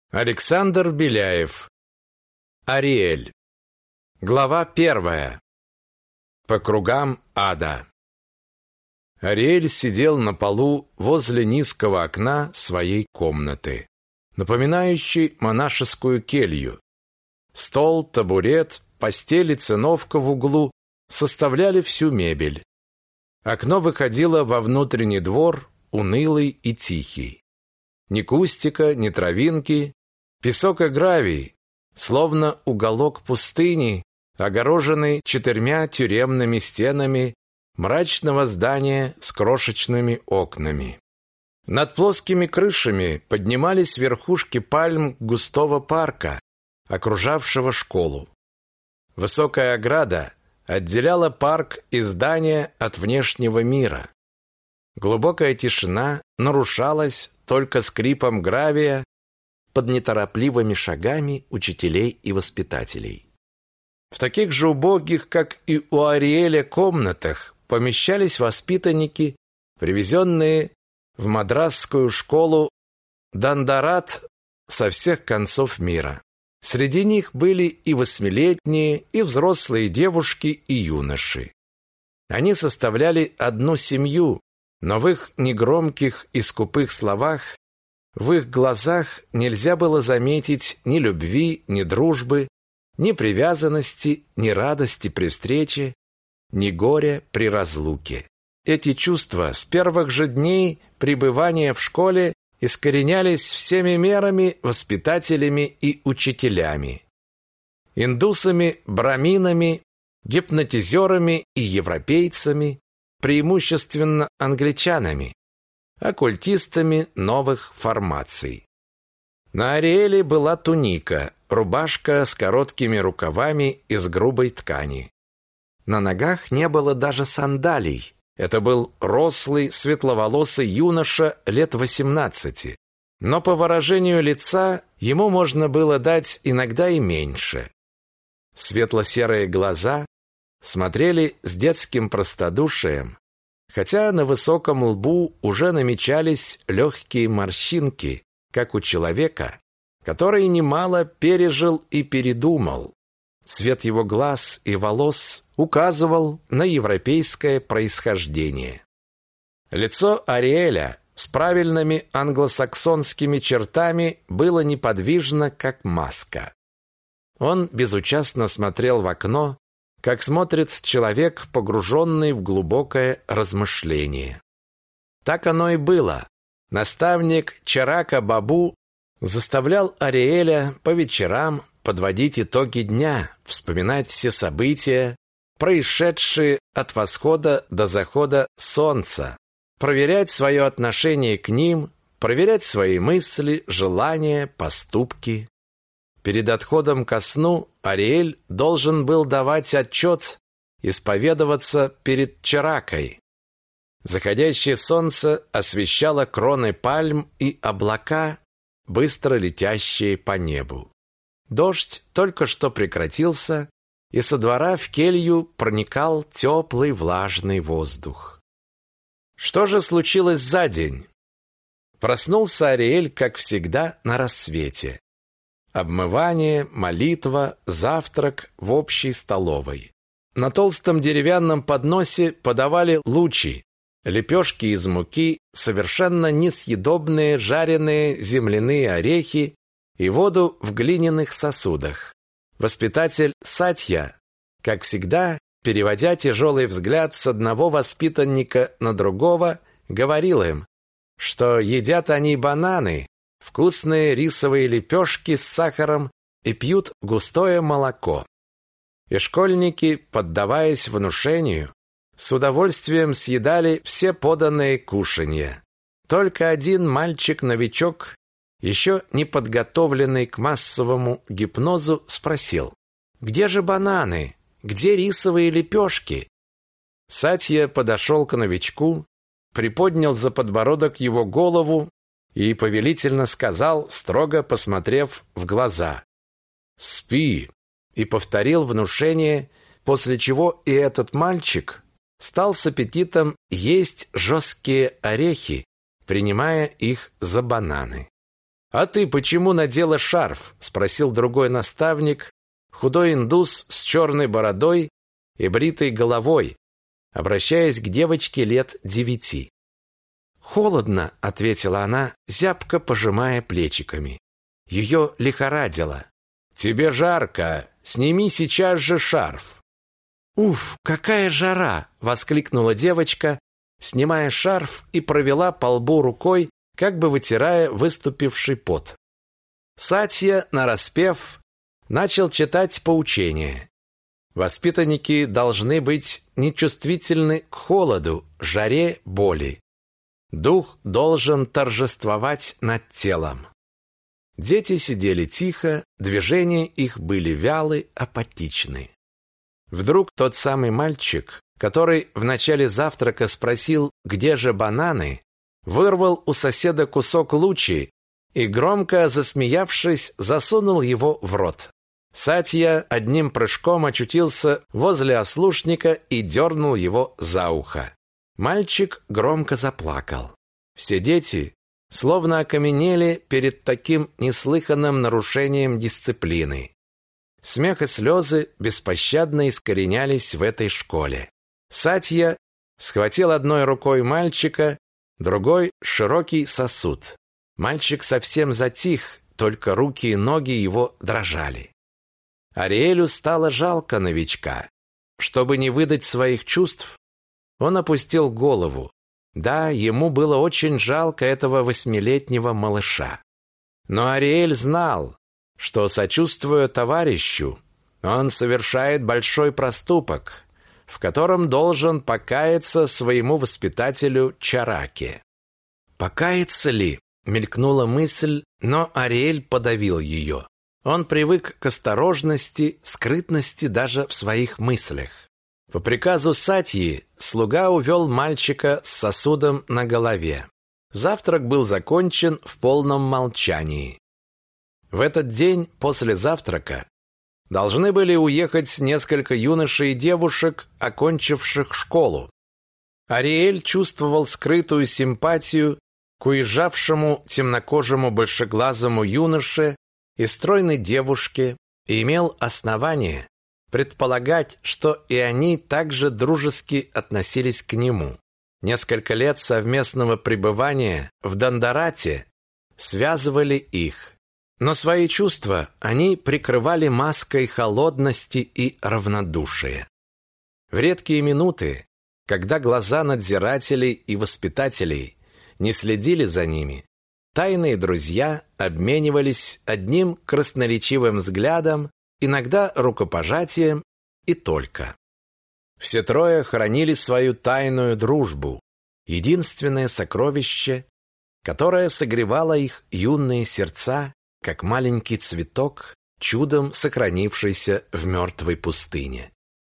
Александр Беляев. Ариэль. Глава 1. По кругам ада. Ариэль сидел на полу возле низкого окна своей комнаты, напоминающей монашескую келью. Стол, табурет, постель и циновка в углу составляли всю мебель. Окно выходило во внутренний двор, унылый и тихий. Ни кустика, ни травинки, песок и гравий, словно уголок пустыни, огороженный 4 тюремными стенами мрачного здания с крошечными окнами. Над плоскими крышами поднимались верхушки пальм густого парка, окружавшего школу. Высокая ограда отделяла парк и здание от внешнего мира. Глубокая тишина нарушалась только скрипом гравия под неторопливыми шагами учителей и воспитателей. В таких же убогих, как и у Ариэля, комнатах помещались воспитанники, привезенные в мадрасскую школу Дандарат со всех концов мира. Среди них были и 8-летние, и взрослые девушки и юноши. Они составляли одну семью, но в их негромких и скупых словах, в их глазах нельзя было заметить ни любви, ни дружбы, ни привязанности, ни радости при встрече, ни горя при разлуке. Эти чувства с первых же дней пребывания в школе искоренялись всеми мерами, воспитателями и учителями. Индусами, браминами, гипнотизерами и европейцами, преимущественно англичанами, оккультистами новых формаций. На Ариэле была туника, рубашка с короткими рукавами из грубой ткани. На ногах не было даже сандалий. Это был рослый, светловолосый юноша лет 18. Но по выражению лица ему можно было дать иногда и меньше. Светло-серые глаза смотрели с детским простодушием, хотя на высоком лбу уже намечались легкие морщинки, как у человека, который немало пережил и передумал. Цвет его глаз и волос указывал на европейское происхождение. Лицо Ариэля с правильными англосаксонскими чертами было неподвижно, как маска. Он безучастно смотрел в окно, как смотрит человек, погруженный в глубокое размышление. Так оно и было. Наставник Чарака Бабу заставлял Ариэля по вечерам подводить итоги дня, вспоминать все события, происшедшие от восхода до захода солнца, проверять свое отношение к ним, проверять свои мысли, желания, поступки. Перед отходом ко сну Ариэль должен был давать отчет, исповедоваться перед Чаракой. Заходящее солнце освещало кроны пальм и облака, быстро летящие по небу. Дождь только что прекратился, и со двора в келью проникал теплый влажный воздух. Что же случилось за день? Проснулся Ариэль, как всегда, на рассвете. Обмывание, молитва, завтрак в общей столовой. На толстом деревянном подносе подавали лучи, лепешки из муки, совершенно несъедобные жареные земляные орехи и воду в глиняных сосудах. Воспитатель Сатья, как всегда, переводя тяжелый взгляд с одного воспитанника на другого, говорил им, что едят они бананы, вкусные рисовые лепешки с сахаром и пьют густое молоко. И школьники, поддаваясь внушению, с удовольствием съедали все поданные кушанья. Только один мальчик-новичок, еще не подготовленный к массовому гипнозу, спросил: «Где же бананы? Где рисовые лепешки?» Сатья подошел к новичку, приподнял за подбородок его голову и повелительно сказал, строго посмотрев в глаза: «Спи!» и повторил внушение, после чего и этот мальчик стал с аппетитом есть жесткие орехи, принимая их за бананы. «А ты почему надела шарф?» – спросил другой наставник, худой индус с черной бородой и бритой головой, обращаясь к девочке лет 9. «Холодно», – ответила она, зябко пожимая плечиками. Ее лихорадило. «Тебе жарко, сними сейчас же шарф». «Уф, какая жара!» – воскликнула девочка, снимая шарф и провела по лбу рукой, как бы вытирая выступивший пот. Сатья, нараспев, начал читать поучение. Воспитанники должны быть нечувствительны к холоду, жаре, боли. Дух должен торжествовать над телом. Дети сидели тихо, движения их были вялы, апатичны. Вдруг тот самый мальчик, который в начале завтрака спросил, где же бананы, вырвал у соседа кусок лучи и, громко засмеявшись, засунул его в рот. Сатья одним прыжком очутился возле ослушника и дернул его за ухо. Мальчик громко заплакал. Все дети словно окаменели перед таким неслыханным нарушением дисциплины. Смех и слезы беспощадно искоренялись в этой школе. Сатья схватил одной рукой мальчика, другой – широкий сосуд. Мальчик совсем затих, только руки и ноги его дрожали. Ариэлю стало жалко новичка. Чтобы не выдать своих чувств, он опустил голову. Да, ему было очень жалко этого 8-летнего малыша. Но Ариэль знал, что, сочувствуя товарищу, он совершает большой проступок, в котором должен покаяться своему воспитателю Чараке. «Покаяться ли?» – мелькнула мысль, но Ариэль подавил ее. Он привык к осторожности, скрытности даже в своих мыслях. По приказу Сатьи слуга увел мальчика с сосудом на голове. Завтрак был закончен в полном молчании. В этот день после завтрака должны были уехать несколько юношей и девушек, окончивших школу. Ариэль чувствовал скрытую симпатию к уезжавшему темнокожему большеглазому юноше и стройной девушке и имел основание предполагать, что и они также дружески относились к нему. Несколько лет совместного пребывания в Дандарате связывали их. Но свои чувства они прикрывали маской холодности и равнодушия. В редкие минуты, когда глаза надзирателей и воспитателей не следили за ними, тайные друзья обменивались одним красноречивым взглядом, иногда рукопожатием и только. Все трое хранили свою тайную дружбу, единственное сокровище, которое согревало их юные сердца, как маленький цветок, чудом сохранившийся в мертвой пустыне.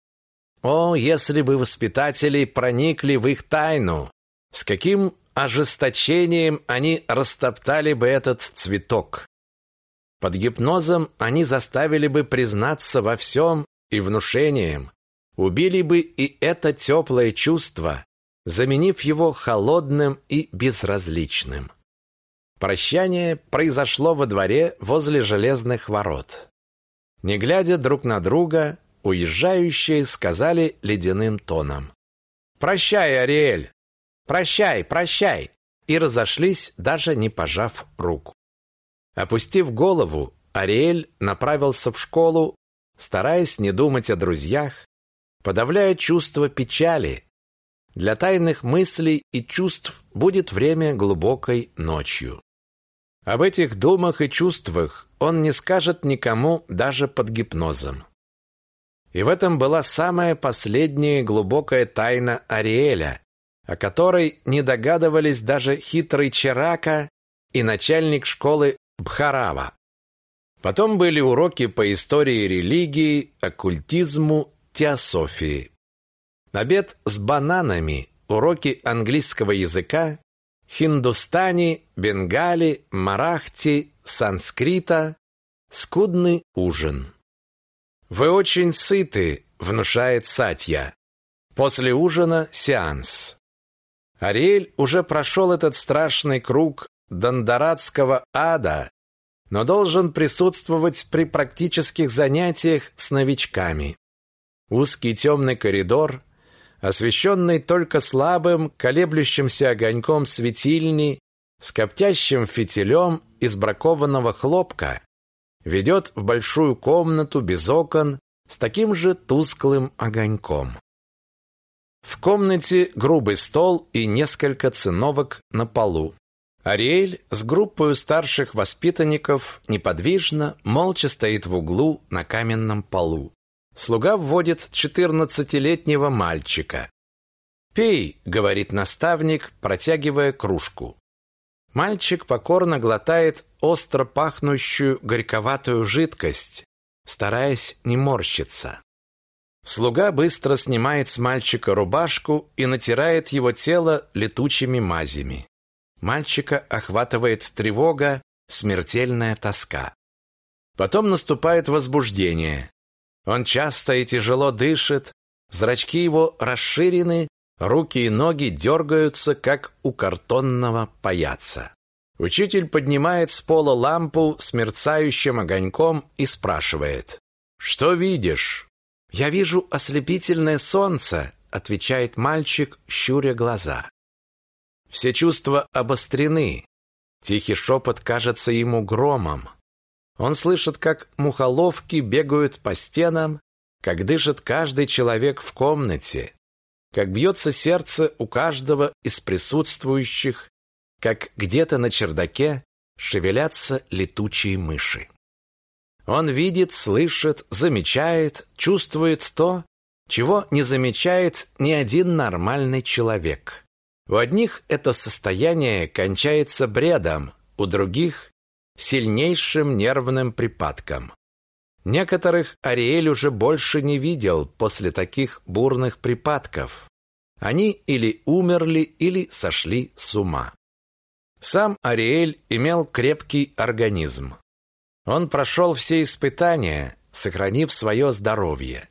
О, если бы воспитатели проникли в их тайну, с каким ожесточением они растоптали бы этот цветок! Под гипнозом они заставили бы признаться во всем и внушением, убили бы и это теплое чувство, заменив его холодным и безразличным. Прощание произошло во дворе возле железных ворот. Не глядя друг на друга, уезжающие сказали ледяным тоном: «Прощай, Ариэль! Прощай, прощай!» и разошлись, даже не пожав руку. Опустив голову, Ариэль направился в школу, стараясь не думать о друзьях, подавляя чувство печали. Для тайных мыслей и чувств будет время глубокой ночью. Об этих думах и чувствах он не скажет никому даже под гипнозом. И в этом была самая последняя глубокая тайна Ариэля, о которой не догадывались даже хитрый Чарака и начальник школы Бхарава. Потом были уроки по истории религии, оккультизму, теософии. Обед с бананами, уроки английского языка, хиндустани, бенгали, марахти, санскрита, скудный ужин. «Вы очень сыты», – внушает Сатья. После ужина сеанс. Ариэль уже прошел этот страшный круг Дандаратского ада, но должен присутствовать при практических занятиях с новичками. Узкий темный коридор, освещенный только слабым, колеблющимся огоньком светильни с коптящим фитилем из бракованного хлопка, ведет в большую комнату без окон с таким же тусклым огоньком. В комнате грубый стол и несколько циновок на полу. Ариэль с группой старших воспитанников неподвижно, молча стоит в углу на каменном полу. Слуга вводит 14-летнего мальчика. «Пей», — говорит наставник, протягивая кружку. Мальчик покорно глотает остро пахнущую горьковатую жидкость, стараясь не морщиться. Слуга быстро снимает с мальчика рубашку и натирает его тело летучими мазями. Мальчика охватывает тревога, смертельная тоска. Потом наступает возбуждение. Он часто и тяжело дышит, зрачки его расширены, руки и ноги дергаются, как у картонного паяца. Учитель поднимает с пола лампу с мерцающим огоньком и спрашивает: «Что видишь?» «Я вижу ослепительное солнце», — отвечает мальчик, щуря глаза. Все чувства обострены. Тихий шепот кажется ему громом. Он слышит, как мухоловки бегают по стенам, как дышит каждый человек в комнате, как бьется сердце у каждого из присутствующих, как где-то на чердаке шевелятся летучие мыши. Он видит, слышит, замечает, чувствует то, чего не замечает ни один нормальный человек. У одних это состояние кончается бредом, у других – сильнейшим нервным припадком. Некоторых Ариэль уже больше не видел после таких бурных припадков. Они или умерли, или сошли с ума. Сам Ариэль имел крепкий организм. Он прошел все испытания, сохранив свое здоровье.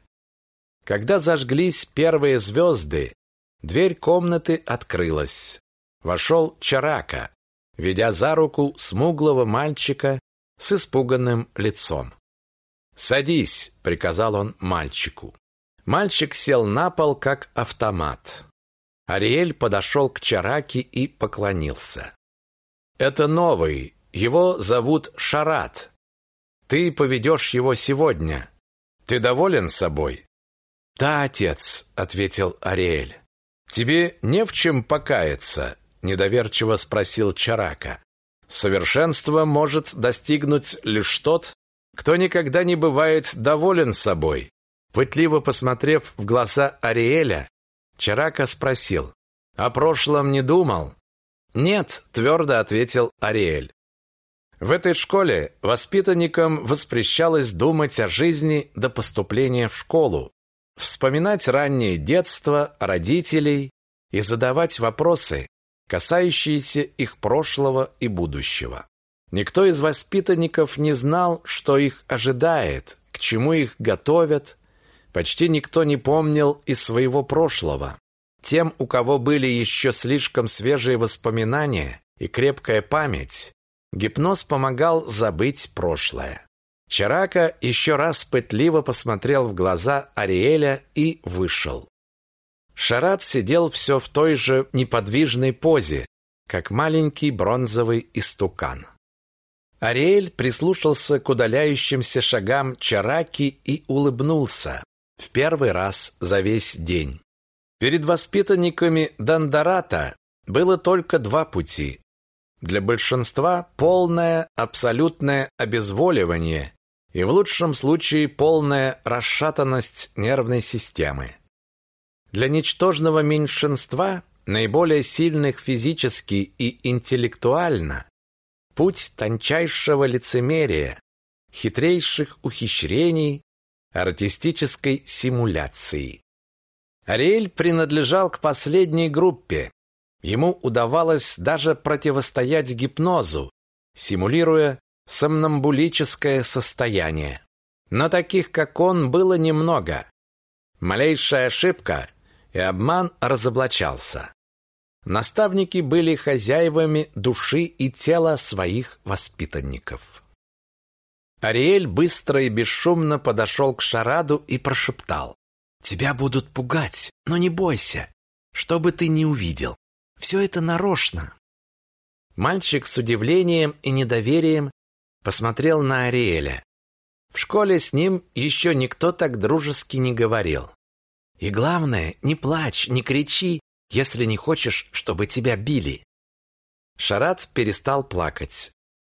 Когда зажглись первые звезды, дверь комнаты открылась. Вошел Чарака, ведя за руку смуглого мальчика с испуганным лицом. «Садись», — приказал он мальчику. Мальчик сел на пол, как автомат. Ариэль подошел к Чараке и поклонился. «Это новый, его зовут Шарат. Ты поведешь его сегодня. Ты доволен собой?» «Да, отец», — ответил Ариэль. «Тебе не в чем покаяться?» – недоверчиво спросил Чарака. «Совершенство может достигнуть лишь тот, кто никогда не бывает доволен собой». Пытливо посмотрев в глаза Ариэля, Чарака спросил: «О прошлом не думал?» «Нет», – твердо ответил Ариэль. В этой школе воспитанникам воспрещалось думать о жизни до поступления в школу, вспоминать раннее детство, родителей и задавать вопросы, касающиеся их прошлого и будущего. Никто из воспитанников не знал, что их ожидает, к чему их готовят. Почти никто не помнил из своего прошлого. Тем, у кого были еще слишком свежие воспоминания и крепкая память, гипноз помогал забыть прошлое. Чарака еще раз пытливо посмотрел в глаза Ариэля и вышел. Шарат сидел все в той же неподвижной позе, как маленький бронзовый истукан. Ариэль прислушался к удаляющимся шагам Чараки и улыбнулся в первый раз за весь день. Перед воспитанниками Дандарата было только два пути. Для большинства полное, абсолютное обезволивание и в лучшем случае полная расшатанность нервной системы. Для ничтожного меньшинства, наиболее сильных физически и интеллектуально, путь тончайшего лицемерия, хитрейших ухищрений, артистической симуляции. Ариэль принадлежал к последней группе. Ему удавалось даже противостоять гипнозу, симулируя сомнамбулическое состояние. Но таких, как он, было немного. Малейшая ошибка, и обман разоблачался. Наставники были хозяевами души и тела своих воспитанников. Ариэль быстро и бесшумно подошел к Шараду и прошептал: «Тебя будут пугать, но не бойся, что бы ты ни увидел. Все это нарочно». Мальчик с удивлением и недоверием посмотрел на Ариэля. В школе с ним еще никто так дружески не говорил. «И главное, не плачь, не кричи, если не хочешь, чтобы тебя били». Шарад перестал плакать.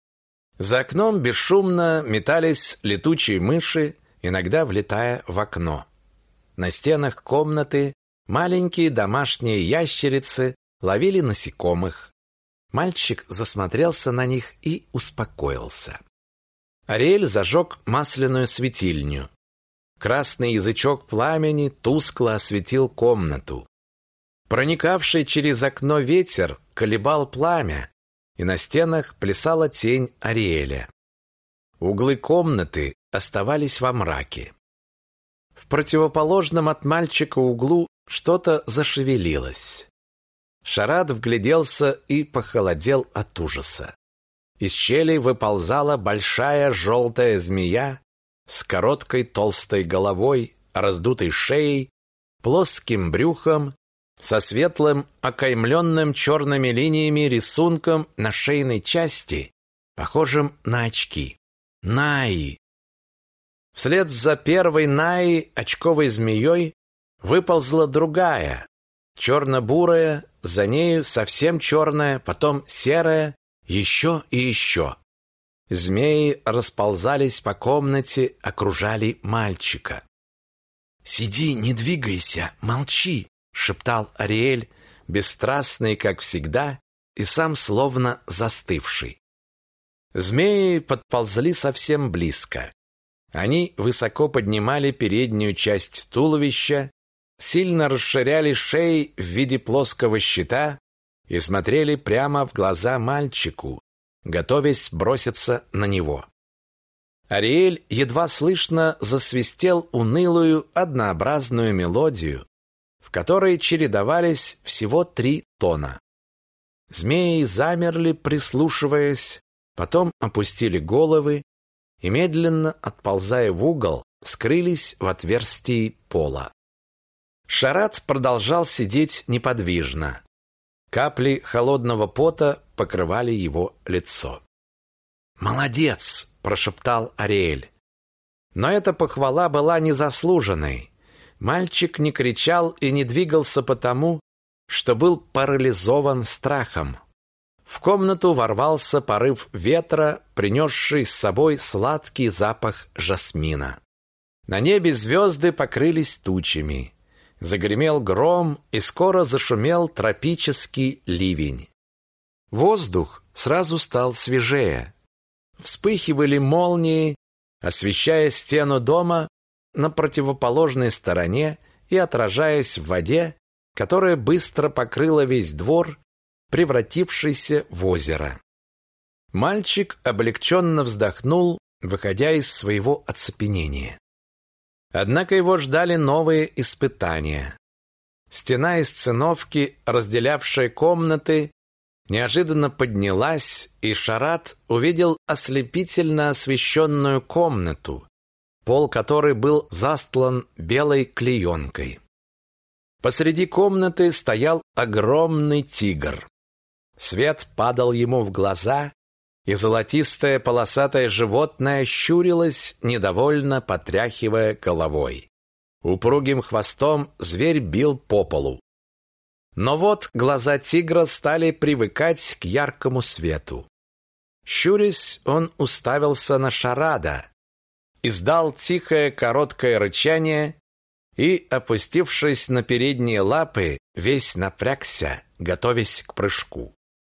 За окном бесшумно метались летучие мыши, иногда влетая в окно. На стенах комнаты маленькие домашние ящерицы ловили насекомых. Мальчик засмотрелся на них и успокоился. Ариэль зажег масляную светильню. Красный язычок пламени тускло осветил комнату. Проникавший через окно ветер колебал пламя, и на стенах плясала тень Ариэля. Углы комнаты оставались во мраке. В противоположном от мальчика углу что-то зашевелилось. Шарад вгляделся и похолодел от ужаса. Из щели выползала большая желтая змея с короткой толстой головой, раздутой шеей, плоским брюхом, со светлым, окаймленным черными линиями рисунком на шейной части, похожим на очки. Наи! Вслед за первой Наи, очковой змеей, выползла другая, черно-бурая, за нею совсем черная, потом серая, еще и еще. Змеи расползались по комнате, окружали мальчика. «Сиди, не двигайся, молчи!» — шептал Ариэль, бесстрастный, как всегда, и сам словно застывший. Змеи подползли совсем близко. Они высоко поднимали переднюю часть туловища, сильно расширяли шеи в виде плоского щита и смотрели прямо в глаза мальчику, готовясь броситься на него. Ариэль едва слышно засвистел унылую, однообразную мелодию, в которой чередовались всего 3 тона. Змеи замерли, прислушиваясь, потом опустили головы и, медленно отползая в угол, скрылись в отверстии пола. Шарад продолжал сидеть неподвижно. Капли холодного пота покрывали его лицо. «Молодец!» – прошептал Ариэль. Но эта похвала была незаслуженной. Мальчик не кричал и не двигался потому, что был парализован страхом. В комнату ворвался порыв ветра, принесший с собой сладкий запах жасмина. На небе звезды покрылись тучами. Загремел гром, и скоро зашумел тропический ливень. Воздух сразу стал свежее. Вспыхивали молнии, освещая стену дома на противоположной стороне и отражаясь в воде, которая быстро покрыла весь двор, превратившийся в озеро. Мальчик облегченно вздохнул, выходя из своего оцепенения. Однако его ждали новые испытания. Стена из циновки, разделявшая комнаты, неожиданно поднялась, и Шарад увидел ослепительно освещенную комнату, пол которой был застлан белой клеенкой. Посреди комнаты стоял огромный тигр. Свет падал ему в глаза, и золотистое полосатое животное щурилось, недовольно потряхивая головой. Упругим хвостом зверь бил по полу. Но вот глаза тигра стали привыкать к яркому свету. Щурясь, он уставился на Шарада, издал тихое короткое рычание и, опустившись на передние лапы, весь напрягся, готовясь к прыжку.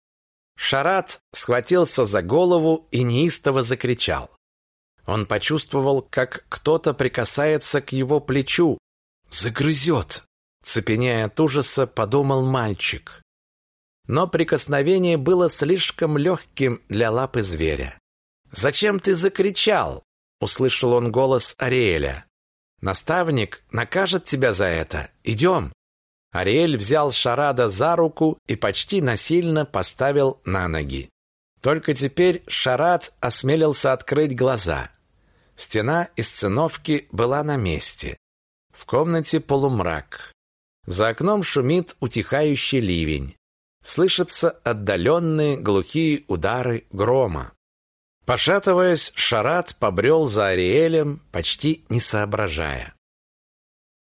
Шарад схватился за голову и неистово закричал. Он почувствовал, как кто-то прикасается к его плечу. «Загрызет!» Цепенея от ужаса, подумал мальчик. Но прикосновение было слишком легким для лапы зверя. «Зачем ты закричал?» — услышал он голос Ариэля. «Наставник накажет тебя за это. Идем!» Ариэль взял Шарада за руку и почти насильно поставил на ноги. Только теперь Шарад осмелился открыть глаза. Стена из циновки была на месте. В комнате полумрак. За окном шумит утихающий ливень. Слышатся отдаленные глухие удары грома. Пошатываясь, Шарад побрел за Ариэлем, почти не соображая.